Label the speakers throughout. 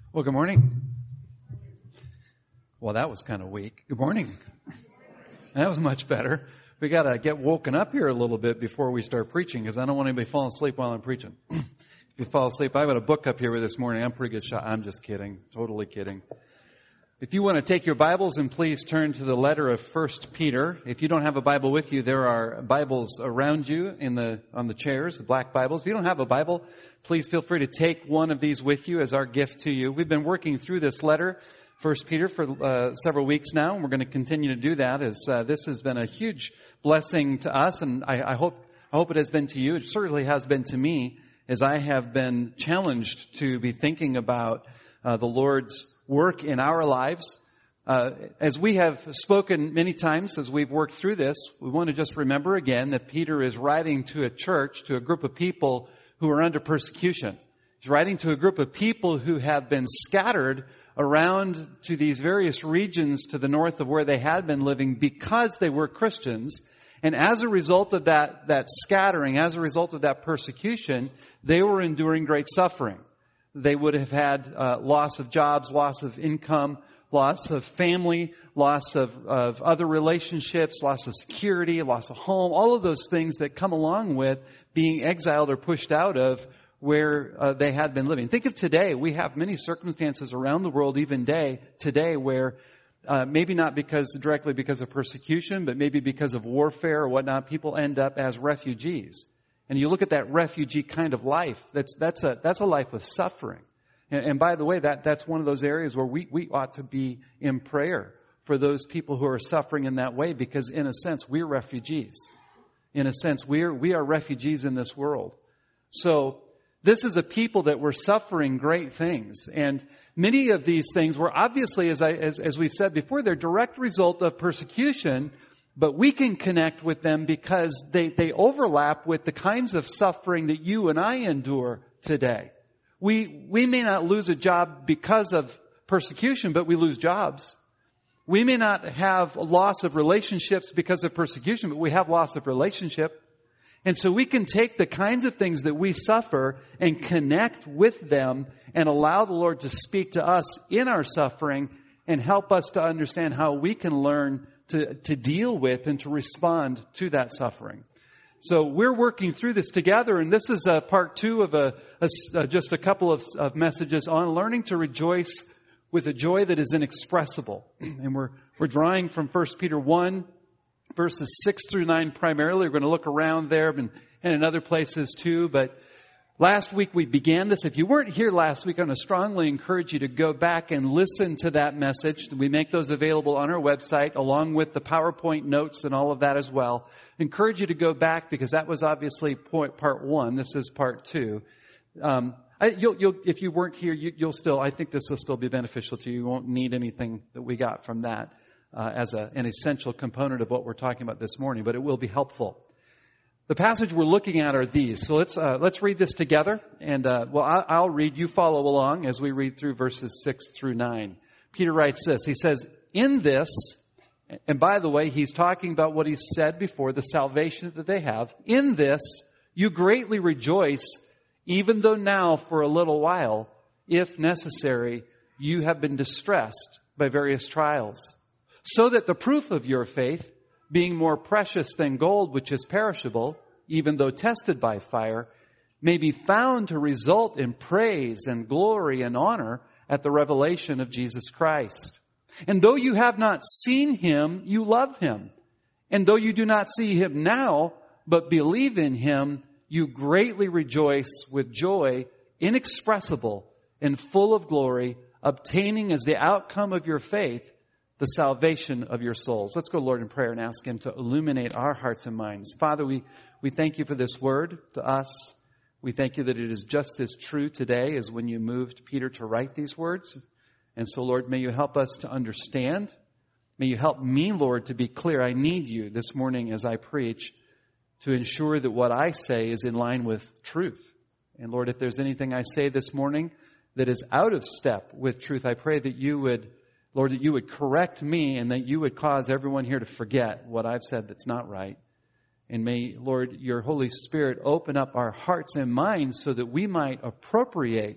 Speaker 1: Well, good morning. Well, that was kind of weak. Good morning. That was much better. We got to get woken up here a little bit before we start preaching, because I don't want anybody falling asleep while I'm preaching. If you fall asleep, I've got a book up here this morning. I'm a pretty good shot. I'm just kidding. Totally kidding. If you want to take your Bibles and please turn to the letter of 1 Peter. If you don't have a Bible with you, there are Bibles around you on the chairs, the black Bibles. If you don't have a Bible, please feel free to take one of these with you as our gift to you. We've been working through this letter, 1 Peter, for several weeks now, and we're going to continue to do that as this has been a huge blessing to us, and I hope it has been to you. It certainly has been to me, as I have been challenged to be thinking about the Lord's work in our lives. As we have spoken many times as we've worked through this, we want to just remember again that Peter is writing to a church, to a group of people who are under persecution. He's writing to a group of people who have been scattered around to these various regions to the north of where they had been living because they were Christians. And as a result of that scattering, as a result of that persecution, they were enduring great suffering. They would have had loss of jobs, loss of income, loss of family, loss of other relationships, loss of security, loss of home, all of those things that come along with being exiled or pushed out of where they had been living. Think of today. We have many circumstances around the world, even today, where maybe not directly because of persecution, but maybe because of warfare or whatnot, people end up as refugees. And you look at that refugee kind of life, that's a life of suffering. And by the way, that's one of those areas where we ought to be in prayer for those people who are suffering in that way, because in a sense, we're refugees. In a sense, we are refugees in this world. So this is a people that were suffering great things. And many of these things were obviously, as we've said before, they're direct result of persecution. But we can connect with them because they overlap with the kinds of suffering that you and I endure today. We may not lose a job because of persecution, but we lose jobs. We may not have a loss of relationships because of persecution, but we have loss of relationship. And so we can take the kinds of things that we suffer and connect with them and allow the Lord to speak to us in our suffering and help us to understand how we can learn to deal with and to respond to that suffering. So we're working through this together, and this is part 2 of just a couple of messages on learning to rejoice with a joy that is inexpressible. And we're drawing from 1 Peter 1, verses 6 through 9 primarily. We're going to look around there and in other places too, but last week we began this. If you weren't here last week, I'm going to strongly encourage you to go back and listen to that message. We make those available on our website along with the PowerPoint notes and all of that as well. I encourage you to go back because that was obviously part 1. This is part 2. If you weren't here, I think this will still be beneficial to you. You won't need anything that we got from that as an essential component of what we're talking about this morning, but it will be helpful. The passage we're looking at are these. So let's read this together. And I'll read. You follow along as we read through verses 6 through 9. Peter writes this. He says, in this, and by the way, he's talking about what he said before, the salvation that they have. In this, you greatly rejoice, even though now for a little while, if necessary, you have been distressed by various trials. So that the proof of your faith, being more precious than gold, which is perishable, even though tested by fire, may be found to result in praise and glory and honor at the revelation of Jesus Christ. And though you have not seen him, you love him. And though you do not see him now, but believe in him, you greatly rejoice with joy inexpressible and full of glory, obtaining as the outcome of your faith the salvation of your souls. Let's go, Lord, in prayer and ask him to illuminate our hearts and minds. Father, we thank you for this word to us. We thank you that it is just as true today as when you moved Peter to write these words. And so, Lord, may you help us to understand. May you help me, Lord, to be clear. I need you this morning as I preach to ensure that what I say is in line with truth. And Lord, if there's anything I say this morning that is out of step with truth, I pray that you would, Lord, that you would correct me and that you would cause everyone here to forget what I've said that's not right. And may, Lord, your Holy Spirit open up our hearts and minds so that we might appropriate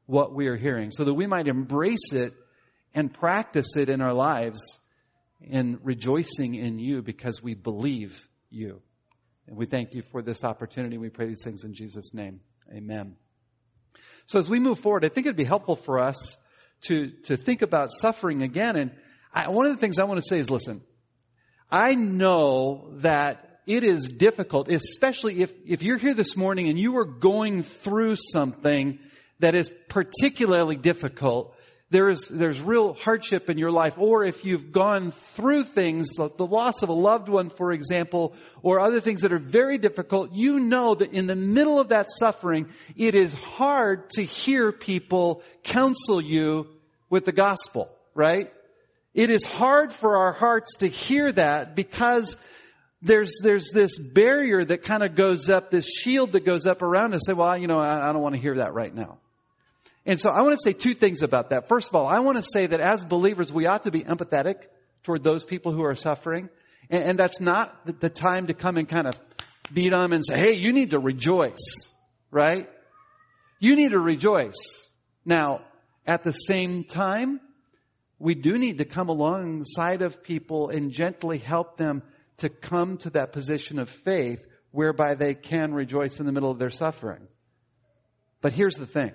Speaker 1: what we are hearing, so that we might embrace it and practice it in our lives in rejoicing in you because we believe you. And we thank you for this opportunity. We pray these things in Jesus' name. Amen. So as we move forward, I think it'd be helpful for us to think about suffering again. And one of the things I want to say is, listen, I know that it is difficult, especially if you're here this morning and you are going through something that is particularly difficult. There's real hardship in your life, or if you've gone through things, the loss of a loved one, for example, or other things that are very difficult, you know that in the middle of that suffering, it is hard to hear people counsel you with the gospel, right? It is hard for our hearts to hear that because there's this barrier that kind of goes up, this shield that goes up around us. Say, well, I don't want to hear that right now. And so I want to say two things about that. First of all, I want to say that as believers, we ought to be empathetic toward those people who are suffering. And that's not the time to come and kind of beat them and say, hey, you need to rejoice, right? You need to rejoice. Now, at the same time, we do need to come alongside of people and gently help them to come to that position of faith whereby they can rejoice in the middle of their suffering. But here's the thing.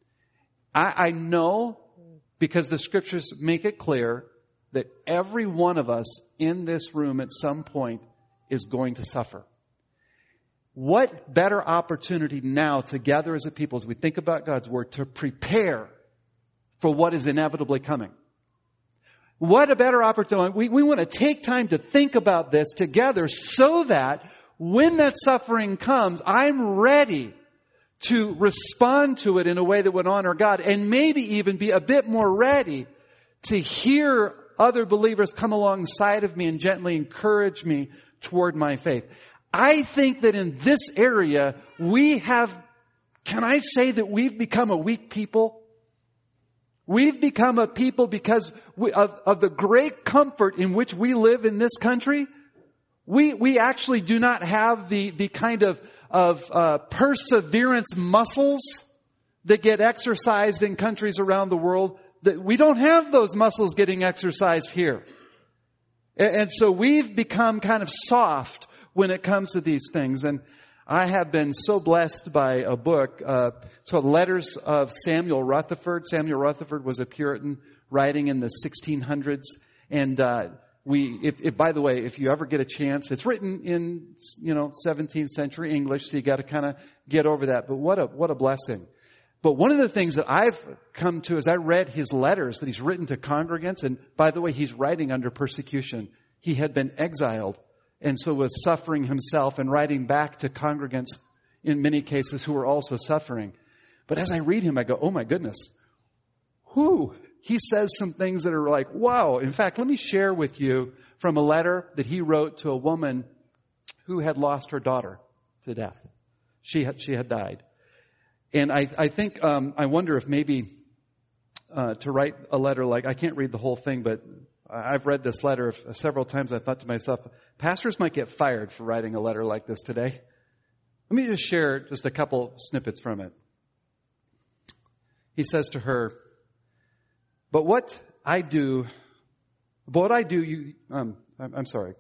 Speaker 1: I know, because the scriptures make it clear, that every one of us in this room at some point is going to suffer. What better opportunity now to gather as a people as we think about God's Word to prepare for what is inevitably coming? What a better opportunity. We want to take time to think about this together so that when that suffering comes, I'm ready to respond to it in a way that would honor God, and maybe even be a bit more ready to hear other believers come alongside of me and gently encourage me toward my faith. I think that in this area, can I say that we've become a weak people? We've become a people because of the great comfort in which we live in this country. We actually do not have the kind of perseverance muscles that get exercised in countries around the world. That we don't have those muscles getting exercised here. And so we've become kind of soft when it comes to these things. And I have been so blessed by a book. It's called Letters of Samuel Rutherford. Samuel Rutherford was a Puritan writing in the 1600s. And by the way, if you ever get a chance, it's written in, 17th century English, so you got to kind of get over that. But what a blessing. But one of the things that I've come to as I read his letters that he's written to congregants, and by the way, he's writing under persecution. He had been exiled and so was suffering himself and writing back to congregants in many cases who were also suffering. But as I read him, I go, oh my goodness, he says some things that are like, wow. In fact, let me share with you from a letter that he wrote to a woman who had lost her daughter to death. She had died. And I think, I wonder if maybe to write a letter like, I can't read the whole thing, but I've read this letter several times. I thought to myself, pastors might get fired for writing a letter like this today. Let me just share just a couple snippets from it. He says to her, I'm sorry.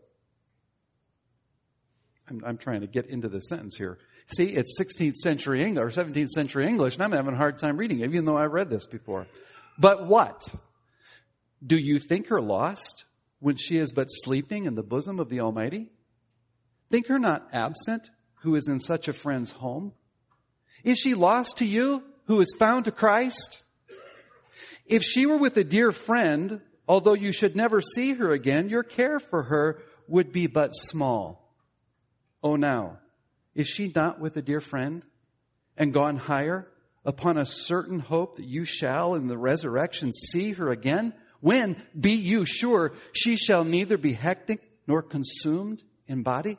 Speaker 1: I'm trying to get into the sentence here. See, it's 16th century English or 17th century English, and I'm having a hard time reading it, even though I read this before. But what? Do you think her lost when she is but sleeping in the bosom of the Almighty? Think her not absent who is in such a friend's home? Is she lost to you who is found to Christ? If she were with a dear friend, although you should never see her again, your care for her would be but small. Oh, now, is she not with a dear friend and gone higher upon a certain hope that you shall in the resurrection see her again? When, be you sure, she shall neither be hectic nor consumed in body?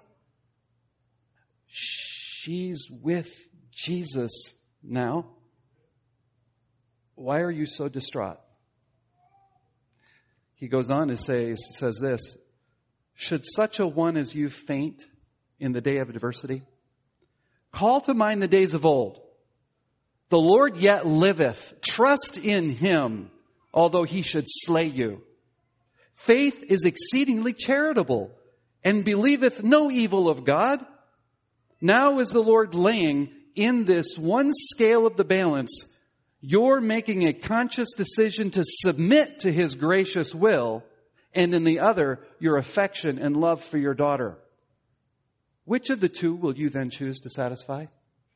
Speaker 1: She's with Jesus now. Why are you so distraught? He goes on to says this, should such a one as you faint in the day of adversity? Call to mind the days of old, The Lord yet liveth. Trust in Him, although He should slay you. Faith is exceedingly charitable, and believeth no evil of God. Now is the Lord laying in this one scale of the balance, you're making a conscious decision to submit to His gracious will, and in the other, your affection and love for your daughter. Which of the two will you then choose to satisfy?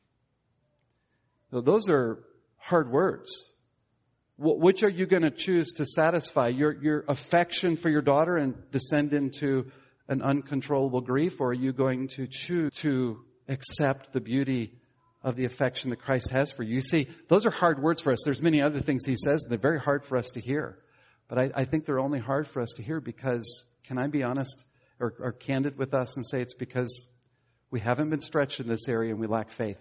Speaker 1: So those are hard words. Which are you going to choose to satisfy? Your affection for your daughter and descend into an uncontrollable grief? Or are you going to choose to accept the beauty of the affection that Christ has for you? You see, those are hard words for us. There's many other things He says, and they're very hard for us to hear. But I think they're only hard for us to hear because, can I be honest or candid with us and say it's because we haven't been stretched in this area and we lack faith.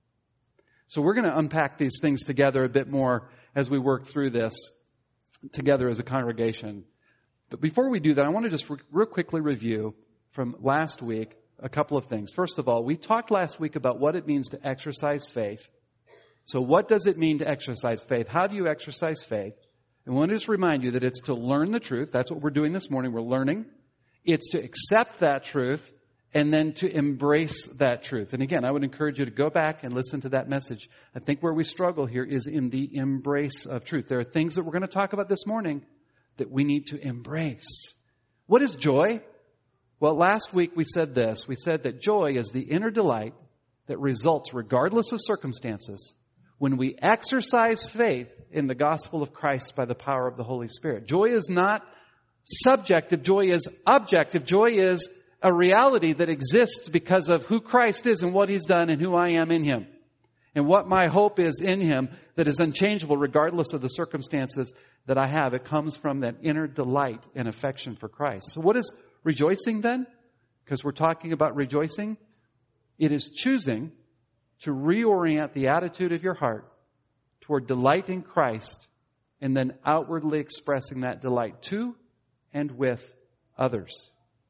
Speaker 1: So we're going to unpack these things together a bit more as we work through this together as a congregation. But before we do that, I want to just real quickly review from last week a couple of things. First of all, we talked last week about what it means to exercise faith. So what does it mean to exercise faith? How do you exercise faith? And I want to just remind you that it's to learn the truth. That's what we're doing this morning. We're learning. It's to accept that truth and then to embrace that truth. And again, I would encourage you to go back and listen to that message. I think where we struggle here is in the embrace of truth. There are things that we're going to talk about this morning that we need to embrace. What is joy? Well, last week we said this. We said that joy is the inner delight that results regardless of circumstances when we exercise faith in the gospel of Christ by the power of the Holy Spirit. Joy is not subjective. Joy is objective. Joy is a reality that exists because of who Christ is and what He's done and who I am in Him. And what my hope is in Him that is unchangeable regardless of the circumstances that I have. It comes from that inner delight and affection for Christ. So what is rejoicing then? Because we're talking about rejoicing. It is choosing to reorient the attitude of your heart toward delight in Christ and then outwardly expressing that delight to and with others.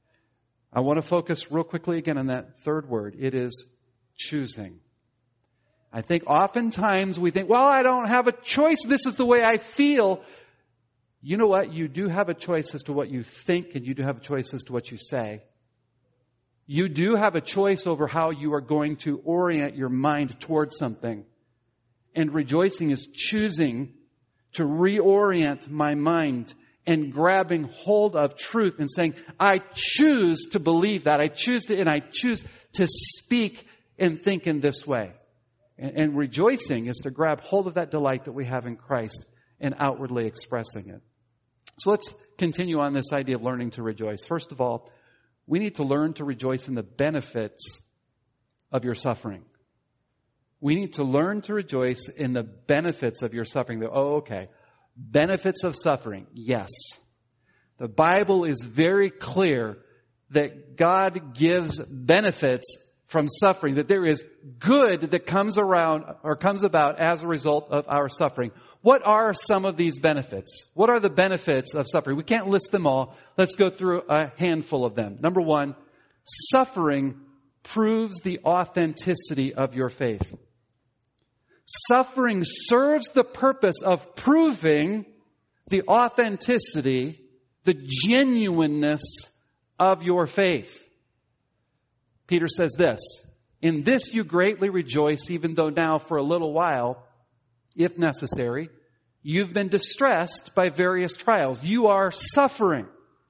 Speaker 1: I want to focus real quickly again on that third word. It is choosing. I think oftentimes we think, well, I don't have a choice. This is the way I feel. You know what? You do have a choice as to what you think, and you do have a choice as to what you say. You do have a choice over how you are going to orient your mind towards something. And rejoicing is choosing to reorient my mind and grabbing hold of truth and saying, I choose to believe that. I choose to speak and think in this way. And rejoicing is to grab hold of that delight that we have in Christ and outwardly expressing it. So let's continue on this idea of learning to rejoice. First of all, we need to learn to rejoice in the benefits of your suffering. We need to learn to rejoice in the benefits of your suffering. Oh, okay. Benefits of suffering. Yes. The Bible is very clear that God gives benefits from suffering, that there is good that comes around or comes about as a result of our suffering. What are some of these benefits? What are the benefits of suffering? We can't list them all. Let's go through a handful of them. Number one, suffering proves the authenticity of your faith. Suffering serves the purpose of proving the authenticity, the genuineness of your faith. Peter says this, in this you greatly rejoice, even though now for a little while, if necessary, you've been distressed by various trials. You are suffering,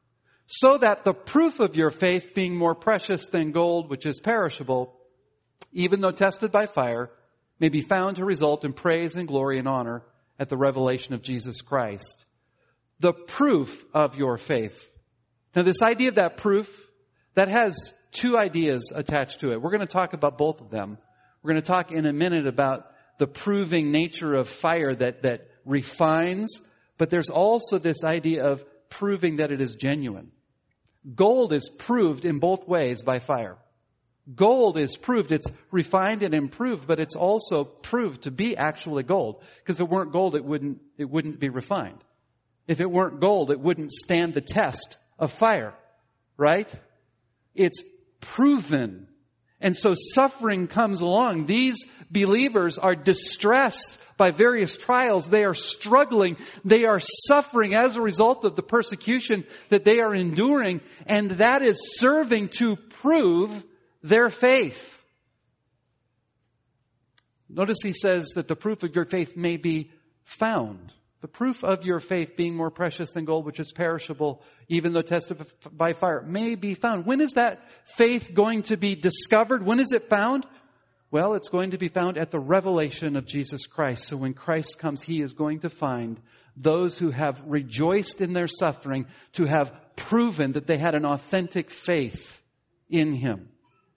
Speaker 1: so that the proof of your faith, being more precious than gold, which is perishable, even though tested by fire, may be found to result in praise and glory and honor at the revelation of Jesus Christ. The proof of your faith. Now, this idea of that proof, that has two ideas attached to it. We're going to talk about both of them. We're going to talk in a minute about the proving nature of fire that refines, but there's also this idea of proving that it is genuine. Gold is proved in both ways by fire. Gold is proved, it's refined and improved, but it's also proved to be actually gold. Because if it weren't gold, it wouldn't be refined. If it weren't gold, it wouldn't stand the test of fire. Right? It's proven. And so suffering comes along. These believers are distressed by various trials. They are struggling. They are suffering as a result of the persecution that they are enduring. And that is serving to prove their faith. Notice he says that the proof of your faith may be found. The proof of your faith being more precious than gold, which is perishable, even though tested by fire, may be found. When is that faith going to be discovered? When is it found? Well, it's going to be found at the revelation of Jesus Christ. So when Christ comes, He is going to find those who have rejoiced in their suffering to have proven that they had an authentic faith in Him.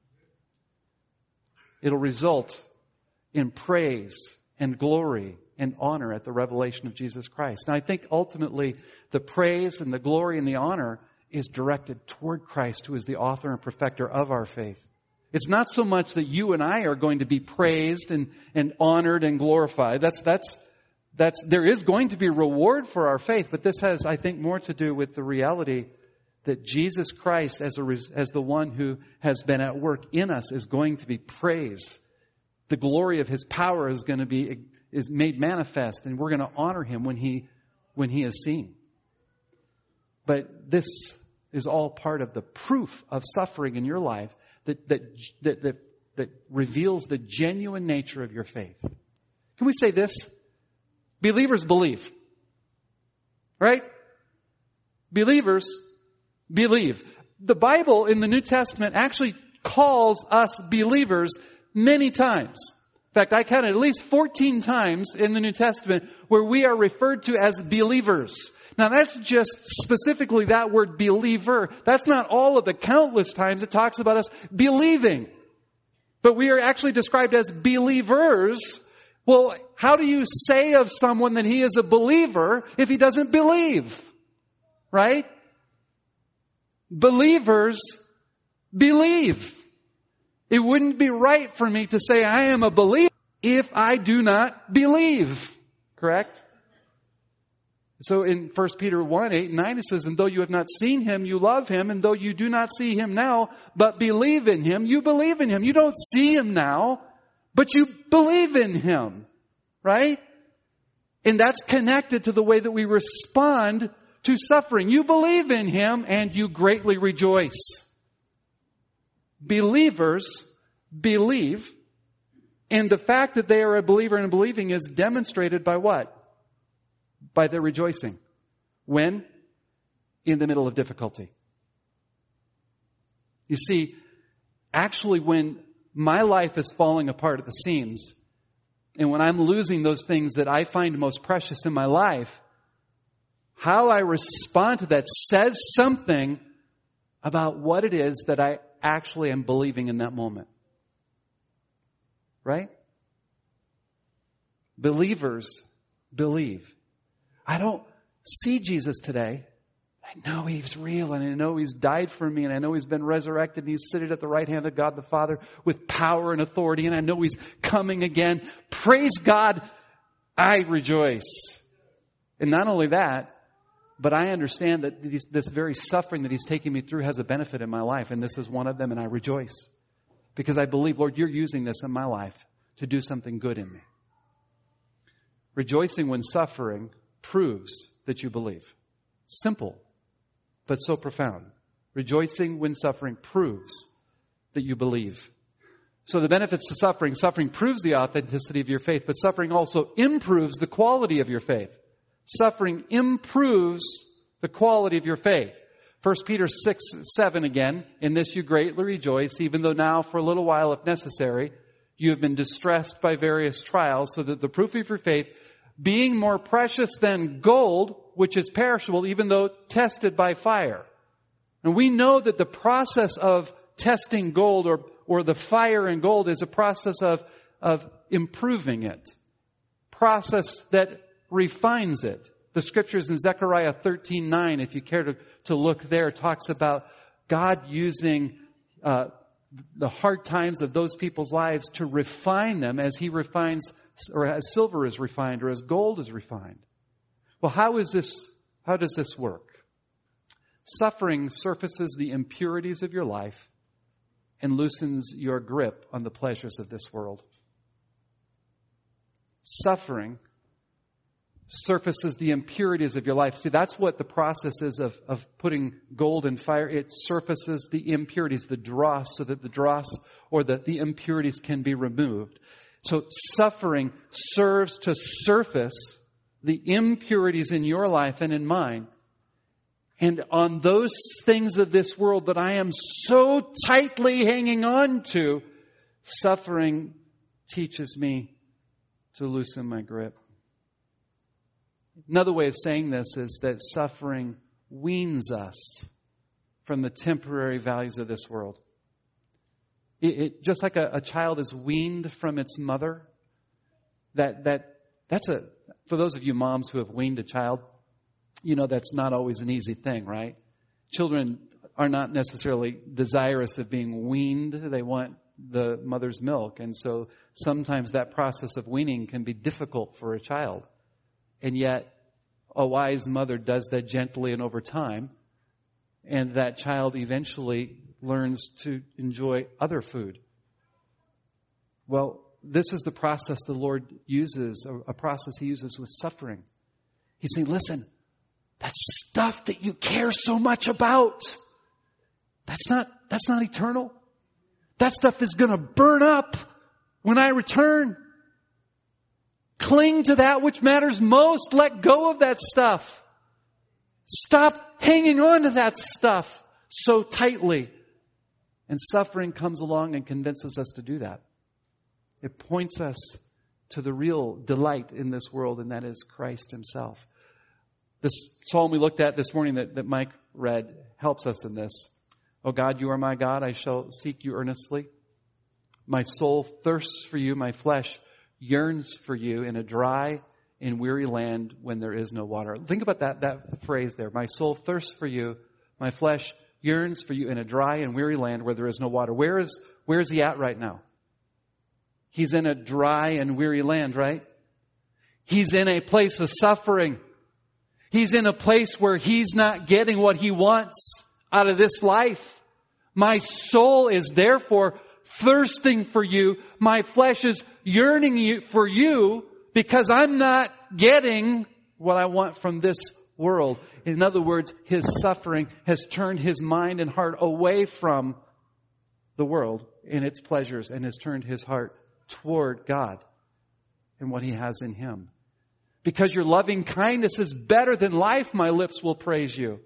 Speaker 1: It'll result in praise and glory and honor at the revelation of Jesus Christ. Now, I think ultimately the praise and the glory and the honor is directed toward Christ, who is the author and perfecter of our faith. It's not so much that you and I are going to be praised and honored and glorified. There is going to be reward for our faith, but this has, I think, more to do with the reality that Jesus Christ, as the one who has been at work in us, is going to be praised. The glory of His power is made manifest, and we're going to honor Him when He is seen. But this is all part of the proof of suffering in your life that reveals the genuine nature of your faith. Can we say this? Believers believe. Right? Believers believe. The Bible in the New Testament actually calls us believers many times. In fact, I counted at least 14 times in the New Testament where we are referred to as believers. Now, that's just specifically that word believer. That's not all of the countless times it talks about us believing. But we are actually described as believers. Well, how do you say of someone that he is a believer if he doesn't believe? Right? Believers believe. It wouldn't be right for me to say I am a believer if I do not believe. Correct? So in 1 Peter 1, 8 and 9 it says, and though you have not seen Him, you love Him. And though you do not see Him now, but believe in Him, you believe in Him. You don't see Him now, but you believe in Him. Right? And that's connected to the way that we respond to suffering. You believe in Him and you greatly rejoice. Believers believe, and the fact that they are a believer and believing is demonstrated by what? By their rejoicing. When? In the middle of difficulty. You see, actually when my life is falling apart at the seams, and when I'm losing those things that I find most precious in my life, how I respond to that says something about what it is that I actually am believing in that moment. Right? Believers believe. I don't see Jesus today. I know He's real, and I know He's died for me, and I know He's been resurrected, and He's seated at the right hand of God the Father with power and authority, and I know He's coming again. Praise God, I rejoice. And not only that, but I understand that this very suffering that He's taking me through has a benefit in my life, and this is one of them, and I rejoice. Because I believe, Lord, You're using this in my life to do something good in me. Rejoicing when suffering proves that you believe. Simple, but so profound. Rejoicing when suffering proves that you believe. So the benefits to suffering. Suffering proves the authenticity of your faith, but suffering also improves the quality of your faith. Suffering improves the quality of your faith. 1 Peter 6, 7 again. In this you greatly rejoice, even though now for a little while, if necessary, you have been distressed by various trials, so that the proof of your faith, being more precious than gold, which is perishable, even though tested by fire. And we know that the process of testing gold or the fire in gold is a process of improving it. Process that refines it. The scriptures in Zechariah 13:9, if you care to look there, talks about God using the hard times of those people's lives to refine them as He refines, or as silver is refined, or as gold is refined. Well, how does this work? Suffering surfaces the impurities of your life and loosens your grip on the pleasures of this world. Suffering surfaces the impurities of your life. See, that's what the process is of putting gold in fire. It surfaces the impurities, the dross, so that the dross or the impurities can be removed. So suffering serves to surface the impurities in your life and in mine. And on those things of this world that I am so tightly hanging on to, suffering teaches me to loosen my grip. Another way of saying this is that suffering weans us from the temporary values of this world. It just like a child is weaned from its mother. For those of you moms who have weaned a child, you know that's not always an easy thing, right? Children are not necessarily desirous of being weaned. They want the mother's milk. And so sometimes that process of weaning can be difficult for a child. And yet, a wise mother does that gently and over time. And that child eventually learns to enjoy other food. Well, this is the process the Lord uses, a process He uses with suffering. He's saying, listen, that stuff that you care so much about, that's not eternal. That stuff is going to burn up when I return. Cling to that which matters most. Let go of that stuff. Stop hanging on to that stuff so tightly. And suffering comes along and convinces us to do that. It points us to the real delight in this world, and that is Christ Himself. This psalm we looked at this morning that Mike read helps us in this. O God, you are my God. I shall seek you earnestly. My soul thirsts for you. My flesh yearns for you in a dry and weary land when there is no water. Think about that phrase there. My soul thirsts for you. My flesh yearns for you in a dry and weary land where there is no water. Where is he at right now? He's in a dry and weary land, right? He's in a place of suffering. He's in a place where he's not getting what he wants out of this life. My soul is therefore thirsting for you. My flesh is yearning for you because I'm not getting what I want from this world. In other words, his suffering has turned his mind and heart away from the world and its pleasures and has turned his heart toward God and what He has in Him. Because your loving kindness is better than life, my lips will praise you.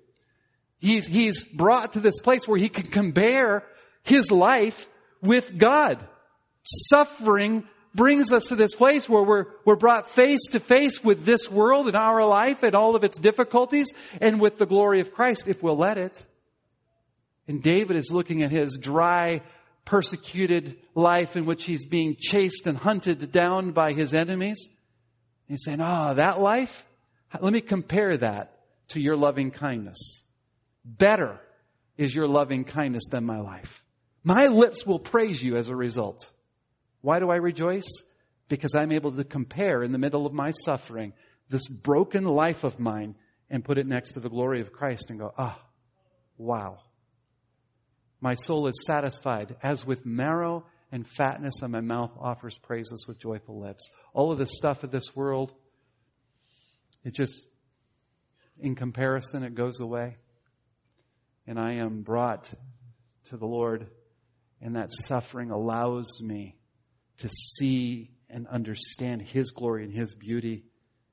Speaker 1: He's brought to this place where he can compare his life with God. Suffering brings us to this place where we're brought face to face with this world and our life and all of its difficulties and with the glory of Christ, if we'll let it. And David is looking at his dry, persecuted life in which he's being chased and hunted down by his enemies. And he's saying, that life? Let me compare that to your loving kindness. Better is your loving kindness than my life. My lips will praise you as a result. Why do I rejoice? Because I'm able to compare in the middle of my suffering this broken life of mine and put it next to the glory of Christ and go, wow. My soul is satisfied as with marrow and fatness, and my mouth offers praises with joyful lips. All of the stuff of this world, it just, in comparison, it goes away. And I am brought to the Lord, and that suffering allows me to see and understand His glory and His beauty.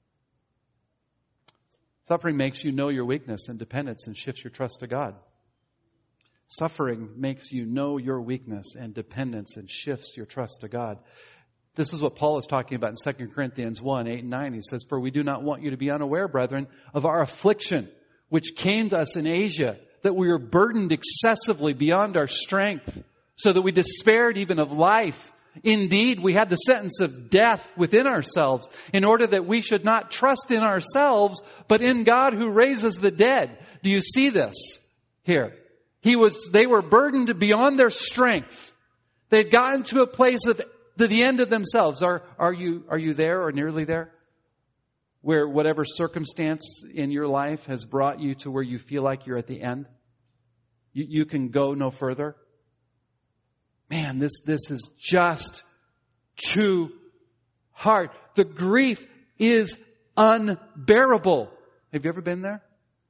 Speaker 1: Suffering makes you know your weakness and dependence and shifts your trust to God. Suffering makes you know your weakness and dependence and shifts your trust to God. This is what Paul is talking about in 2 Corinthians 1, 8 and 9. He says, For we do not want you to be unaware, brethren, of our affliction, which came to us in Asia, that we were burdened excessively beyond our strength, so that we despaired even of life. Indeed, we had the sentence of death within ourselves, in order that we should not trust in ourselves, but in God who raises the dead. Do you see this here? They were burdened beyond their strength. They'd gotten to a place of the end of themselves. Are you there or nearly there? Where whatever circumstance in your life has brought you to where you feel like you're at the end? You can go no further? man, this is just too hard. The grief is unbearable. Have you ever been there?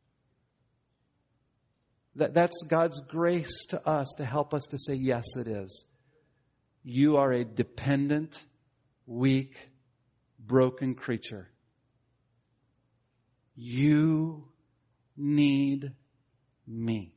Speaker 1: That's God's grace to us to help us to say, yes, it is. You are a dependent, weak, broken creature. You need me.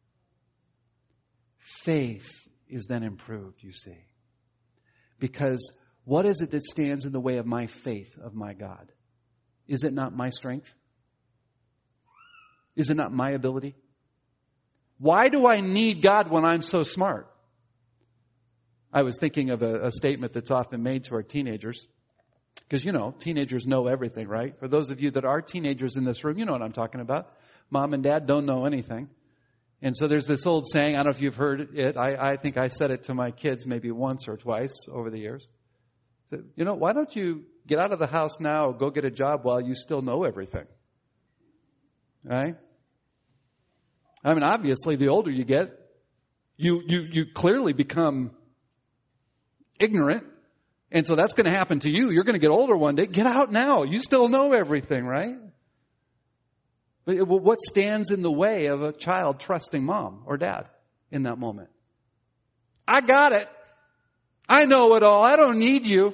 Speaker 1: Faith is then improved, you see. Because what is it that stands in the way of my faith of my God? Is it not my strength? Is it not my ability? Why do I need God when I'm so smart? I was thinking of a statement that's often made to our teenagers. Because, teenagers know everything, right? For those of you that are teenagers in this room, you know what I'm talking about. Mom and dad don't know anything. And so there's this old saying, I don't know if you've heard it. I think I said it to my kids maybe once or twice over the years. So, why don't you get out of the house now, go get a job while you still know everything? Right? I mean, obviously, the older you get, you clearly become ignorant. And so that's going to happen to you. You're going to get older one day. Get out now. You still know everything, right? But what stands in the way of a child trusting mom or dad in that moment? I got it. I know it all. I don't need you.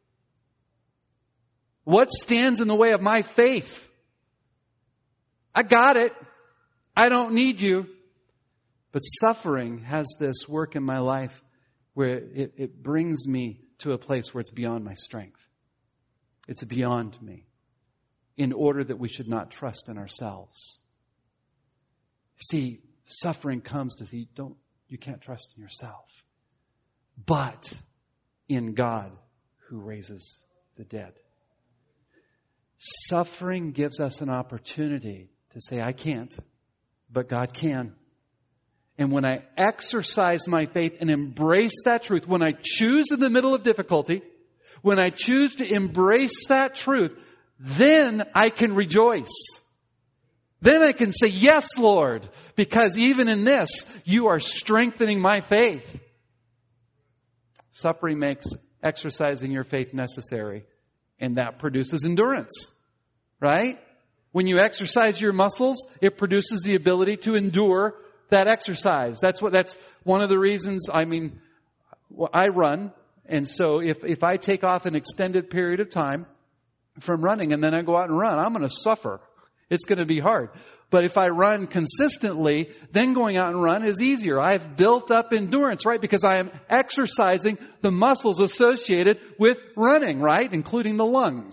Speaker 1: What stands in the way of my faith? I got it. I don't need you. But suffering has this work in my life where it brings me to a place where it's beyond my strength. It's beyond me. In order that we should not trust in ourselves. See, suffering comes to see, you can't trust in yourself. But in God who raises the dead. Suffering gives us an opportunity to say, I can't, but God can. And when I exercise my faith and embrace that truth, when I choose in the middle of difficulty, when I choose to embrace that truth, then I can rejoice. Then I can say, yes, Lord, because even in this, you are strengthening my faith. Suffering makes exercising your faith necessary, and that produces endurance, right? When you exercise your muscles, it produces the ability to endure that exercise. That's one of the reasons, I run. And so if I take off an extended period of time from running and then I go out and run, I'm going to suffer. It's going to be hard. But if I run consistently, then going out and run is easier. I've built up endurance, right? Because I am exercising the muscles associated with running, right? Including the lungs.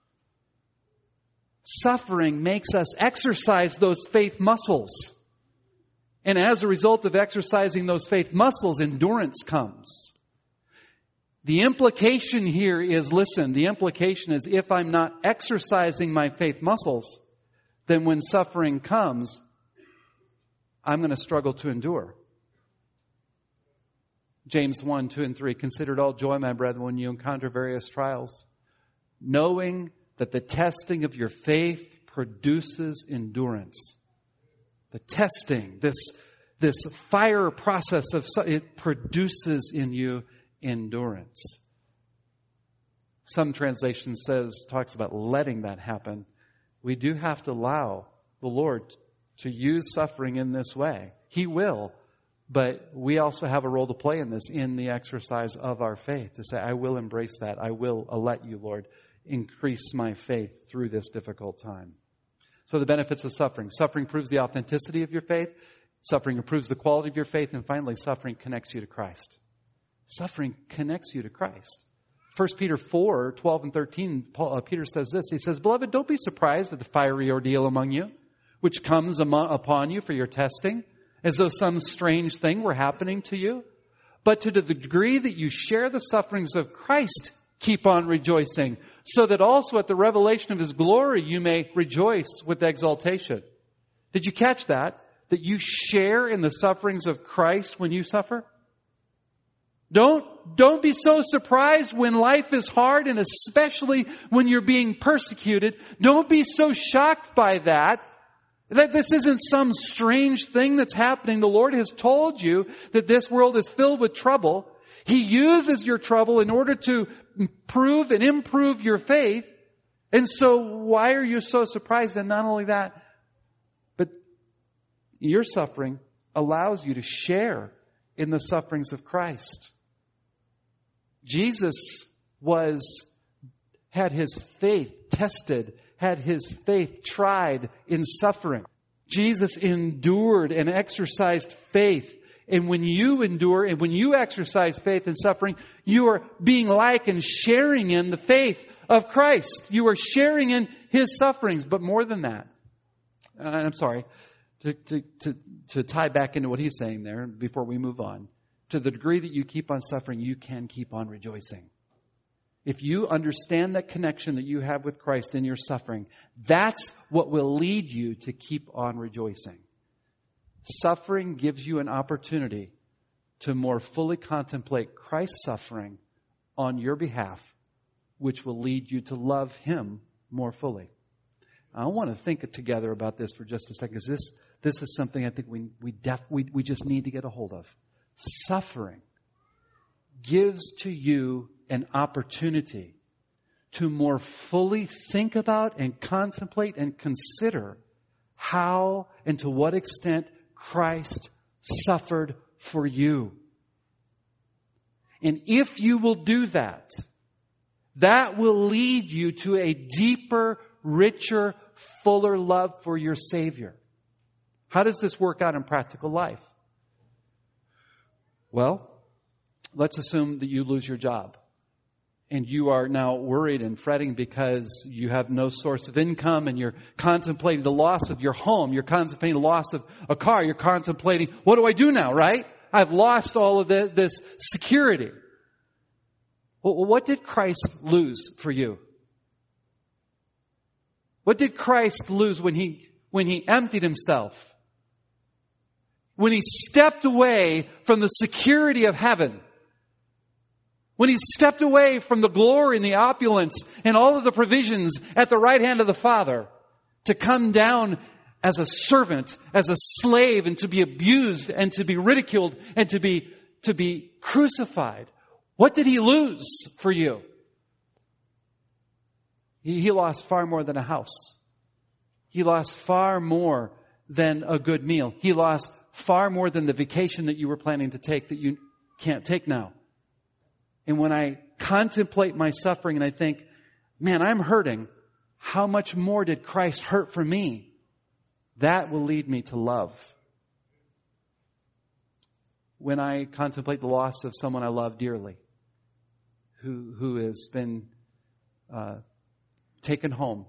Speaker 1: Suffering makes us exercise those faith muscles. And as a result of exercising those faith muscles, endurance comes. The implication here is, the implication is if I'm not exercising my faith muscles, then when suffering comes, I'm going to struggle to endure. James 1, 2, and 3, consider it all joy, my brethren, when you encounter various trials, knowing that the testing of your faith produces endurance. The testing, this fire process it produces in you endurance. Some translation talks about letting that happen. We do have to allow the Lord to use suffering in this way. He will, but we also have a role to play in this, in the exercise of our faith, to say, I will embrace that. I will let you, Lord, increase my faith through this difficult time. So the benefits of suffering. Suffering proves the authenticity of your faith. Suffering improves the quality of your faith. And finally, suffering connects you to Christ. Suffering connects you to Christ. 1 Peter 4, 12 and 13, Peter says this. He says, Beloved, don't be surprised at the fiery ordeal among you, which comes upon you for your testing, as though some strange thing were happening to you. But to the degree that you share the sufferings of Christ, keep on rejoicing, so that also at the revelation of His glory you may rejoice with exultation. Did you catch that? That you share in the sufferings of Christ when you suffer? Don't be so surprised when life is hard, and especially when you're being persecuted. Don't be so shocked by that. That this isn't some strange thing that's happening. The Lord has told you that this world is filled with trouble. He uses your trouble in order to prove and improve your faith. And so why are you so surprised? And not only that, but your suffering allows you to share in the sufferings of Christ. Jesus had his faith tested, had his faith tried in suffering. Jesus endured and exercised faith. And when you endure and when you exercise faith in suffering, you are being like and sharing in the faith of Christ. You are sharing in his sufferings. But more than that, I'm sorry, to tie back into what he's saying there before we move on, to the degree that you keep on suffering, you can keep on rejoicing. If you understand that connection that you have with Christ in your suffering, that's what will lead you to keep on rejoicing. Suffering gives you an opportunity to more fully contemplate Christ's suffering on your behalf, which will lead you to love him more fully. I want to think together about this for just a second, because this is something I think we just need to get a hold of. Suffering gives to you an opportunity to more fully think about and contemplate and consider how and to what extent Christ suffered for you. And if you will do that, that will lead you to a deeper, richer, fuller love for your Savior. How does this work out in practical life? Well, let's assume that you lose your job. And you are now worried and fretting because you have no source of income, and you're contemplating the loss of your home. You're contemplating the loss of a car. You're contemplating, what do I do now, right? I've lost all of this security. Well, what did Christ lose for you? What did Christ lose when he emptied himself? When he stepped away from the security of heaven? When he stepped away from the glory and the opulence and all of the provisions at the right hand of the Father to come down as a servant, as a slave, and to be abused and to be ridiculed and to be crucified. What did he lose for you? He lost far more than a house. He lost far more than a good meal. He lost far more than the vacation that you were planning to take that you can't take now. And when I contemplate my suffering and I think, man, I'm hurting, how much more did Christ hurt for me? That will lead me to love. When I contemplate the loss of someone I love dearly, who has been taken home,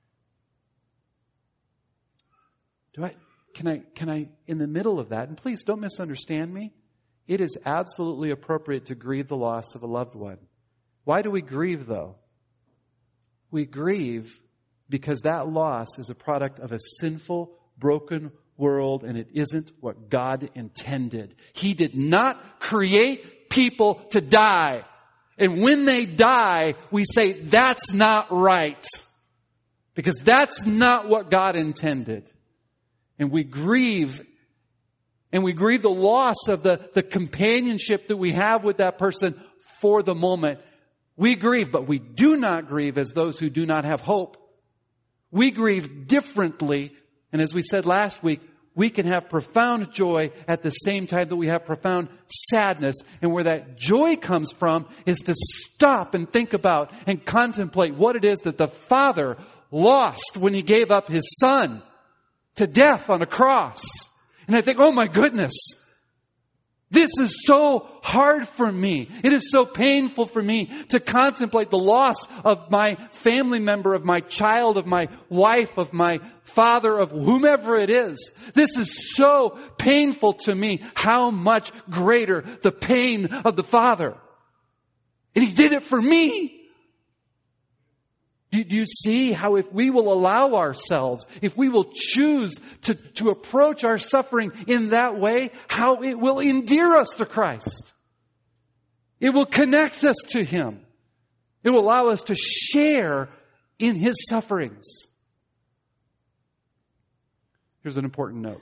Speaker 1: can I, in the middle of that, and please don't misunderstand me, it is absolutely appropriate to grieve the loss of a loved one. Why do we grieve, though? We grieve because that loss is a product of a sinful, broken world, and it isn't what God intended. He did not create people to die. And when they die, we say, that's not right. Because that's not what God intended. And we grieve. And we grieve the loss of the companionship that we have with that person for the moment. We grieve, but we do not grieve as those who do not have hope. We grieve differently. And as we said last week, we can have profound joy at the same time that we have profound sadness. And where that joy comes from is to stop and think about and contemplate what it is that the Father lost when He gave up His Son to death on a cross. And I think, oh my goodness, this is so hard for me. It is so painful for me to contemplate the loss of my family member, of my child, of my wife, of my father, of whomever it is. This is so painful to me. How much greater the pain of the Father. And He did it for me. Do you see how if we will allow ourselves, if we will choose to approach our suffering in that way, how it will endear us to Christ? It will connect us to Him. It will allow us to share in His sufferings. Here's an important note.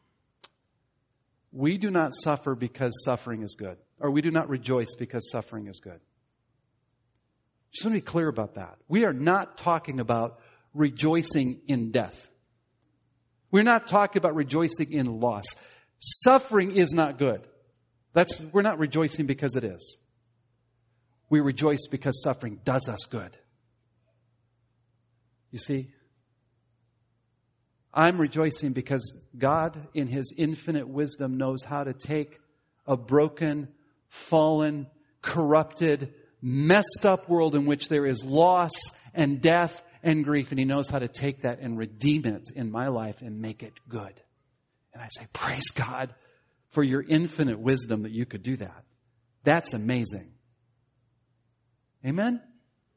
Speaker 1: We do not suffer because suffering is good. Or we do not rejoice because suffering is good. Just want to be clear about that. We are not talking about rejoicing in death. We're not talking about rejoicing in loss. Suffering is not good. We're not rejoicing because it is. We rejoice because suffering does us good. You see? I'm rejoicing because God, in His infinite wisdom, knows how to take a broken, fallen, corrupted, messed up world in which there is loss and death and grief. And He knows how to take that and redeem it in my life and make it good. And I say, praise God for your infinite wisdom that you could do that. That's amazing. Amen?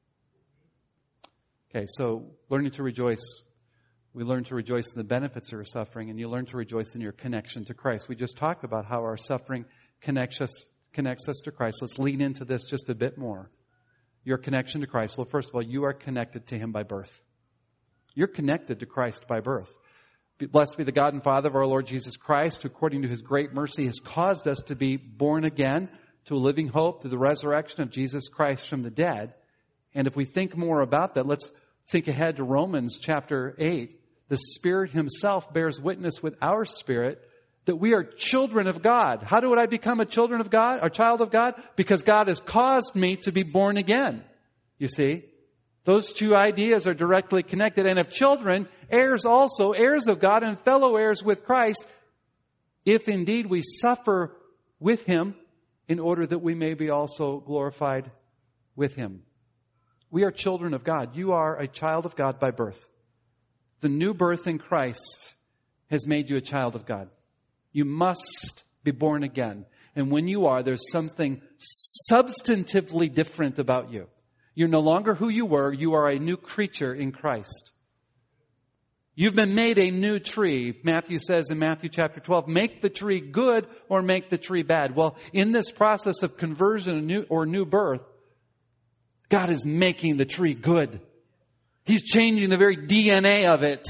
Speaker 1: Okay, so learning to rejoice. We learn to rejoice in the benefits of our suffering, and you learn to rejoice in your connection to Christ. We just talked about how our suffering connects us to Christ. Let's lean into this just a bit more. Your connection to Christ. Well, first of all, you are connected to Him by birth. You're connected to Christ by birth. Blessed be the God and Father of our Lord Jesus Christ, who according to His great mercy has caused us to be born again to a living hope through the resurrection of Jesus Christ from the dead. And if we think more about that, let's think ahead to Romans chapter 8. The Spirit Himself bears witness with our spirit that we are children of God. How do I become a child of God? Because God has caused me to be born again. You see? Those two ideas are directly connected. And if children, heirs also, heirs of God and fellow heirs with Christ, if indeed we suffer with Him in order that we may be also glorified with Him. We are children of God. You are a child of God by birth. The new birth in Christ has made you a child of God. You must be born again. And when you are, there's something substantively different about you. You're no longer who you were. You are a new creature in Christ. You've been made a new tree. Matthew says in Matthew chapter 12, make the tree good or make the tree bad. Well, in this process of conversion or new birth, God is making the tree good. He's changing the very DNA of it.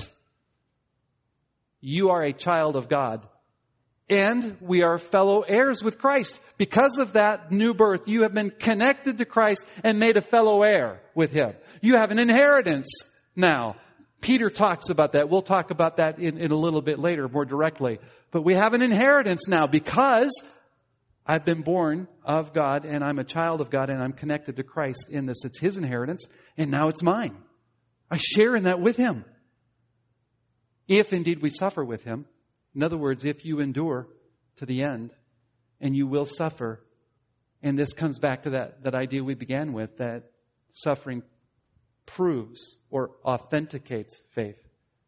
Speaker 1: You are a child of God. And we are fellow heirs with Christ. Because of that new birth, you have been connected to Christ and made a fellow heir with Him. You have an inheritance now. Peter talks about that. We'll talk about that in a little bit later, more directly. But we have an inheritance now because I've been born of God and I'm a child of God and I'm connected to Christ in this. It's His inheritance and now it's mine. I share in that with Him. If indeed we suffer with Him. In other words, if you endure to the end, and you will suffer. And this comes back to that idea we began with, that suffering proves or authenticates faith.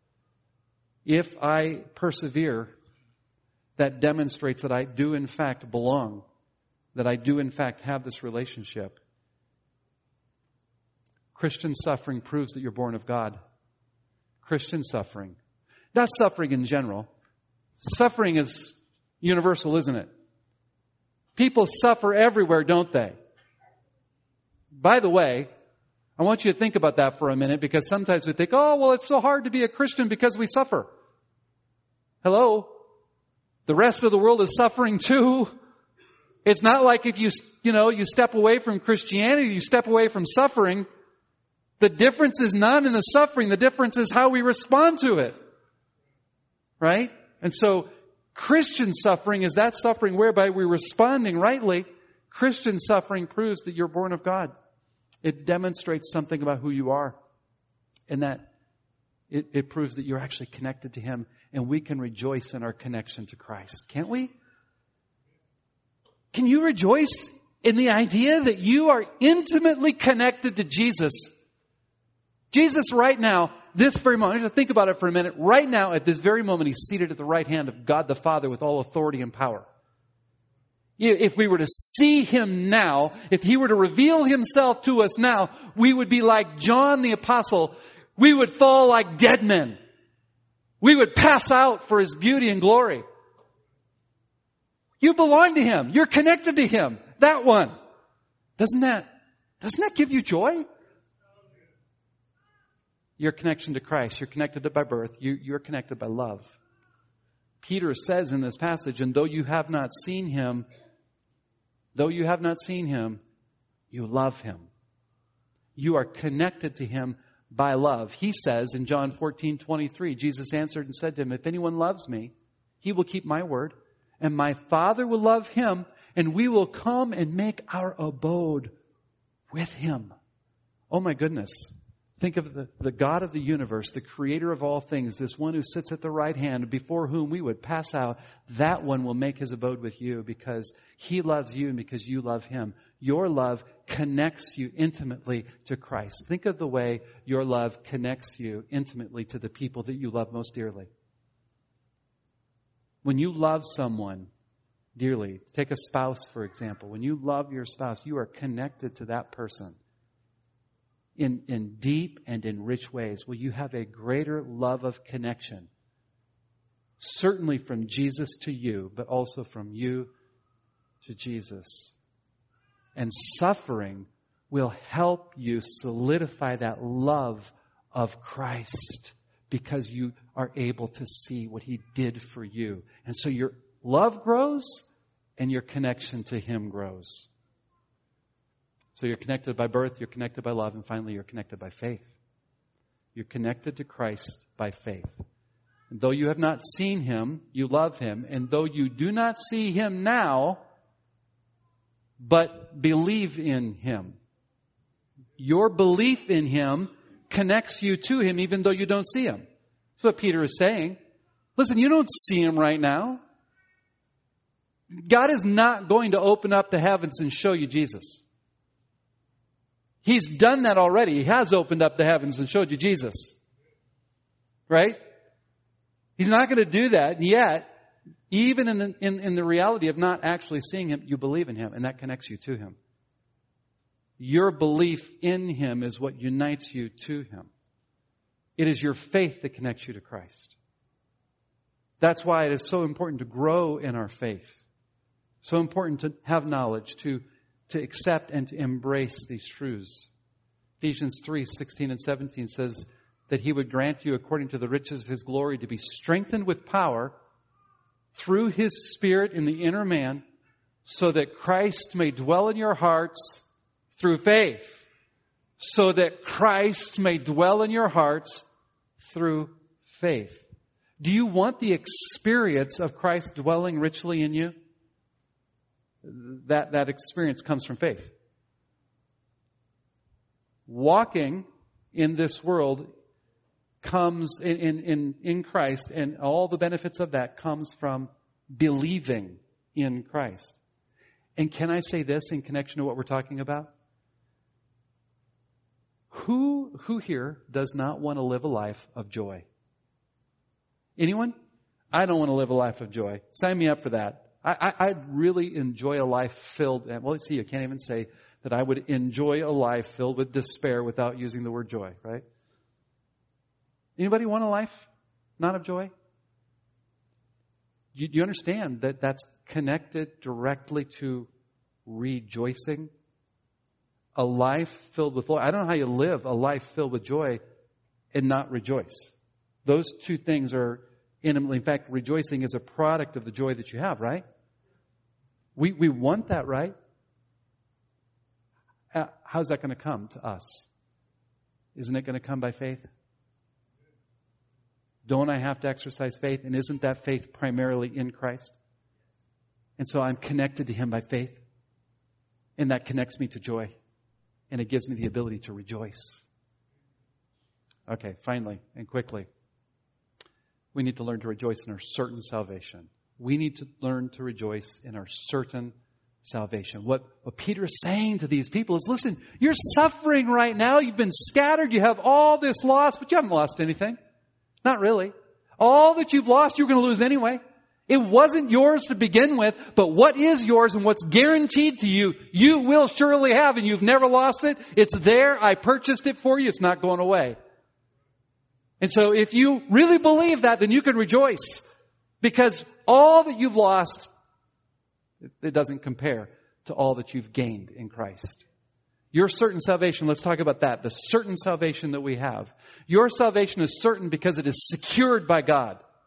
Speaker 1: If I persevere, that demonstrates that I do in fact belong, that I do in fact have this relationship. Christian suffering proves that you're born of God. Christian suffering. Not suffering in general. Suffering is universal, isn't it? People suffer everywhere, don't they? By the way, I want you to think about that for a minute, because sometimes we think, oh, well, it's so hard to be a Christian because we suffer. Hello? The rest of the world is suffering too. It's not like if you step away from Christianity, you step away from suffering. The difference is not in the suffering. The difference is how we respond to it. Right? And so Christian suffering is that suffering whereby we're responding rightly. Christian suffering proves that you're born of God. It demonstrates something about who you are. And that it proves that you're actually connected to Him. And we can rejoice in our connection to Christ. Can't we? Can you rejoice in the idea that you are intimately connected to Jesus? Jesus right now, this very moment, just think about it for a minute. Right now, at this very moment, He's seated at the right hand of God the Father with all authority and power. If we were to see Him now, if He were to reveal Himself to us now, we would be like John the Apostle. We would fall like dead men. We would pass out for His beauty and glory. You belong to Him. You're connected to Him. That one. Doesn't that give you joy? Your connection to Christ. You're connected by birth. You're connected by love. Peter says in this passage, and though you have not seen him, you love him. You are connected to him by love. He says in John 14:23, Jesus answered and said to him, if anyone loves me, he will keep my word, and my Father will love him, and we will come and make our abode with him. Oh my goodness. Think of the God of the universe, the creator of all things, this one who sits at the right hand, before whom we would pass out. That one will make his abode with you because he loves you and because you love him. Your love connects you intimately to Christ. Think of the way your love connects you intimately to the people that you love most dearly. When you love someone dearly, take a spouse, for example. When you love your spouse, you are connected to that person in deep and in rich ways. Will you have a greater love of connection? Certainly from Jesus to you, but also from you to Jesus. And suffering will help you solidify that love of Christ because you are able to see what he did for you. And so your love grows and your connection to him grows. So you're connected by birth, you're connected by love, and finally you're connected by faith. You're connected to Christ by faith. And though you have not seen him, you love him. And though you do not see him now, but believe in him. Your belief in him connects you to him even though you don't see him. That's what Peter is saying. Listen, you don't see him right now. God is not going to open up the heavens and show you Jesus. He's done that already. He has opened up the heavens and showed you Jesus. Right? He's not going to do that yet. Even in the reality of not actually seeing him, you believe in him, and that connects you to him. Your belief in him is what unites you to him. It is your faith that connects you to Christ. That's why it is so important to grow in our faith. So important to have knowledge, to accept and to embrace these truths. Ephesians 3:16 and 17 says that he would grant you, according to the riches of his glory, to be strengthened with power through his Spirit in the inner man, so that Christ may dwell in your hearts through faith. So that Christ may dwell in your hearts through faith. Do you want the experience of Christ dwelling richly in you? That experience comes from faith. Walking in this world comes in Christ, and all the benefits of that comes from believing in Christ. And can I say this in connection to what we're talking about? Who here does not want to live a life of joy? Anyone? I don't want to live a life of joy. Sign me up for that. I'd really enjoy a life filled, well, see, you can't even say that I would enjoy a life filled with despair without using the word joy, right? Anybody want a life not of joy? Do you understand that that's connected directly to rejoicing? A life filled with joy. I don't know how you live a life filled with joy and not rejoice. Those two things are intimately. In fact, rejoicing is a product of the joy that you have, right? We want that, right? How's that going to come to us? Isn't it going to come by faith? Don't I have to exercise faith? And isn't that faith primarily in Christ? And so I'm connected to him by faith. And that connects me to joy. And it gives me the ability to rejoice. Okay, finally and quickly. We need to learn to rejoice in our certain salvation. We need to learn to rejoice in our certain salvation. What Peter is saying to these people is, listen, you're suffering right now. You've been scattered. You have all this loss, but you haven't lost anything. Not really. All that you've lost, you're going to lose anyway. It wasn't yours to begin with, but what is yours and what's guaranteed to you, you will surely have, and you've never lost it. It's there. I purchased it for you. It's not going away. And so if you really believe that, then you can rejoice. Because all that you've lost, it doesn't compare to all that you've gained in Christ. Your certain salvation, let's talk about that. The certain salvation that we have. Your salvation is certain because it is secured by God.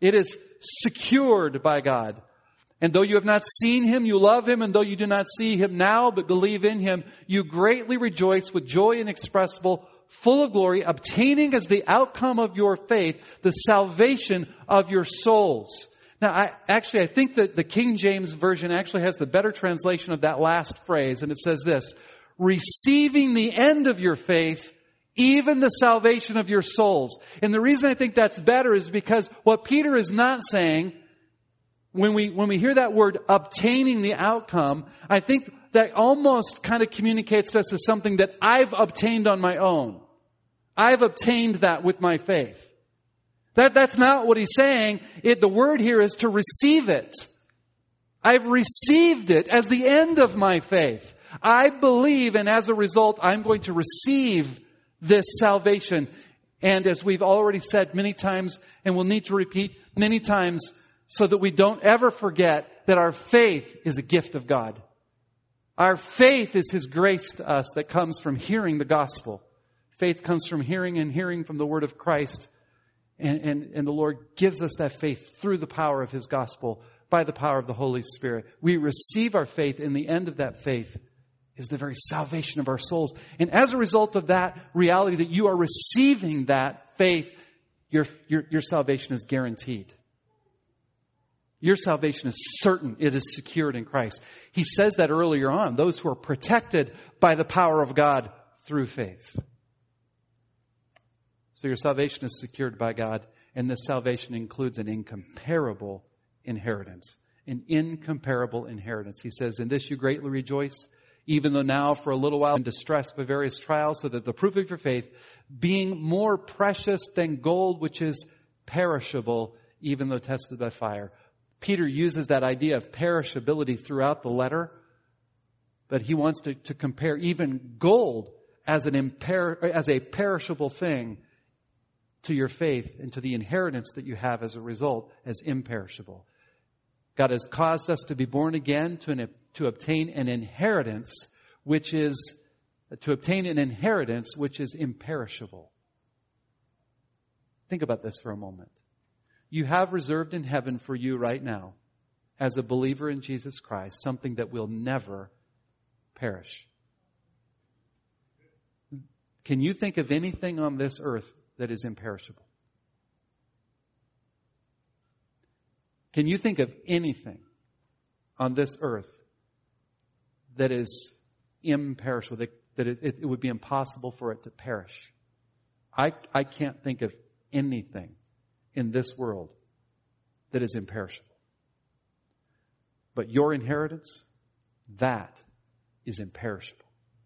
Speaker 1: It is secured by God. And though you have not seen Him, you love Him. And though you do not see Him now, but believe in Him, you greatly rejoice with joy inexpressible, full of glory, obtaining as the outcome of your faith the salvation of your souls. Now, I think that the King James Version actually has the better translation of that last phrase. And it says this: receiving the end of your faith, even the salvation of your souls. And the reason I think that's better is because what Peter is not saying, when we hear that word obtaining the outcome, I think that almost kind of communicates to us as something that I've obtained on my own. I've obtained that with my faith. That's not what he's saying. The word here is to receive it. I've received it as the end of my faith. I believe, and as a result, I'm going to receive this salvation. And as we've already said many times, and we'll need to repeat many times, so that we don't ever forget that our faith is a gift of God. Our faith is His grace to us that comes from hearing the gospel. Faith comes from hearing, and hearing from the word of Christ. And the Lord gives us that faith through the power of His gospel, by the power of the Holy Spirit. We receive our faith, and the end of that faith is the very salvation of our souls. And as a result of that reality that you are receiving that faith, your salvation is guaranteed. Your salvation is certain. It is secured in Christ. He says that earlier on. Those who are protected by the power of God through faith. So your salvation is secured by God. And this salvation includes an incomparable inheritance. An incomparable inheritance. He says, in this you greatly rejoice, even though now for a little while in distress by various trials, so that the proof of your faith, being more precious than gold which is perishable, even though tested by fire. Peter uses that idea of perishability throughout the letter, but he wants to compare even gold as a perishable thing to your faith and to the inheritance that you have as a result as imperishable. God has caused us to be born again to obtain an inheritance which is imperishable. Think about this for a moment. You have reserved in heaven for you right now, as a believer in Jesus Christ, something that will never perish. Can you think of anything on this earth that is imperishable? Can you think of anything on this earth that is imperishable, that it would be impossible for it to perish? I can't think of anything in this world that is imperishable. But your inheritance, that is imperishable.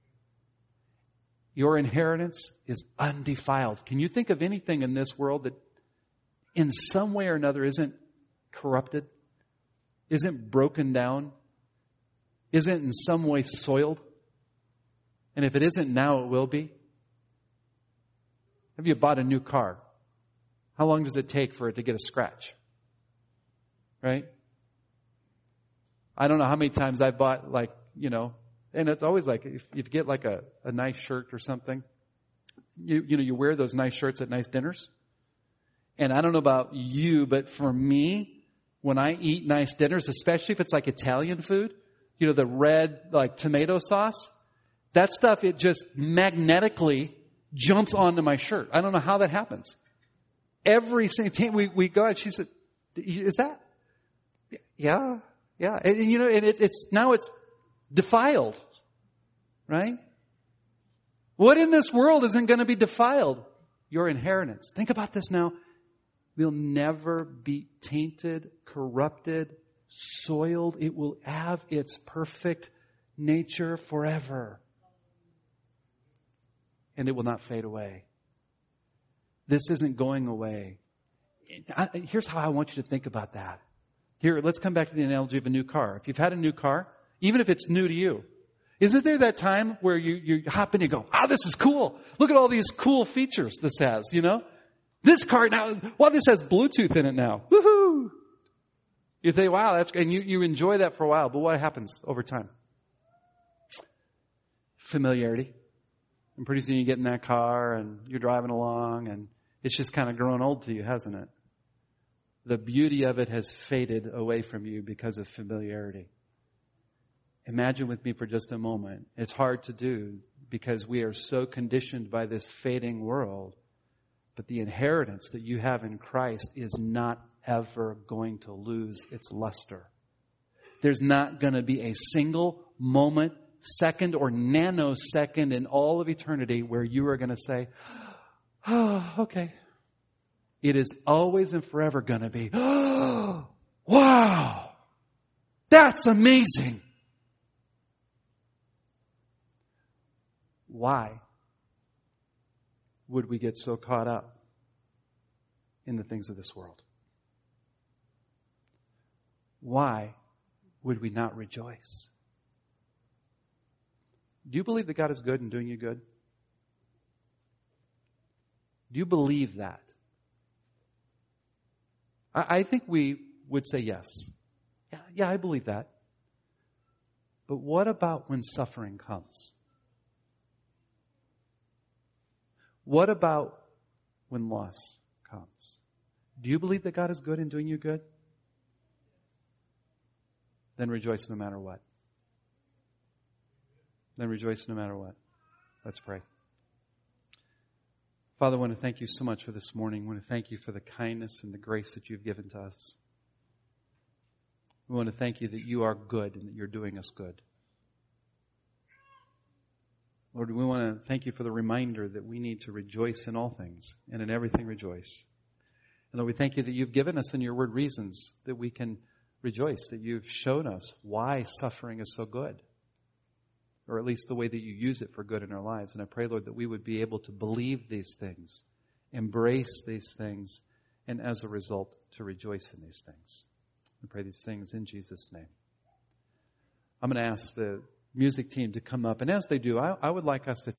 Speaker 1: Your inheritance is undefiled. Can you think of anything in this world that in some way or another isn't corrupted, isn't broken down, isn't in some way soiled? And if it isn't now, it will be. Have you bought a new car? How long does it take for it to get a scratch? Right? I don't know how many times I've bought and it's always like if you get like a nice shirt or something, you wear those nice shirts at nice dinners. And I don't know about you, but for me, when I eat nice dinners, especially if it's like Italian food, the red like tomato sauce, that stuff, it just magnetically jumps onto my shirt. I don't know how that happens. Every single time we go out, she said, "Is that?" Yeah. And it's defiled, right? What in this world isn't going to be defiled? Your inheritance. Think about this now. Will never be tainted, corrupted, soiled. It will have its perfect nature forever. And it will not fade away. This isn't going away. Here's how I want you to think about that. Here, let's come back to the analogy of a new car. If you've had a new car, even if it's new to you, isn't there that time where you hop in and you go, this is cool. Look at all these cool features this has, This car now, this has Bluetooth in it now. Woohoo! You think, wow, that's great. And you enjoy that for a while, but what happens over time? Familiarity. And pretty soon you get in that car and you're driving along and it's just kind of grown old to you, hasn't it? The beauty of it has faded away from you because of familiarity. Imagine with me for just a moment. It's hard to do because we are so conditioned by this fading world. But the inheritance that you have in Christ is not ever going to lose its luster. There's not going to be a single moment, second or nanosecond in all of eternity where you are going to say, oh, okay. It is always and forever going to be, oh, wow, that's amazing. Why would we get so caught up in the things of this world? Why would we not rejoice? Do you believe that God is good and doing you good? Do you believe that? I think we would say yes. Yeah, I believe that. But what about when suffering comes? What about when loss comes? Do you believe that God is good and doing you good? Then rejoice no matter what. Then rejoice no matter what. Let's pray. Father, I want to thank you so much for this morning. I want to thank you for the kindness and the grace that you've given to us. We want to thank you that you are good and that you're doing us good. Lord, we want to thank you for the reminder that we need to rejoice in all things and in everything rejoice. And Lord, we thank you that you've given us in your word reasons that we can rejoice, that you've shown us why suffering is so good, or at least the way that you use it for good in our lives. And I pray, Lord, that we would be able to believe these things, embrace these things, and as a result, to rejoice in these things. We pray these things in Jesus' name. I'm going to ask the music team to come up. And as they do, I would like us to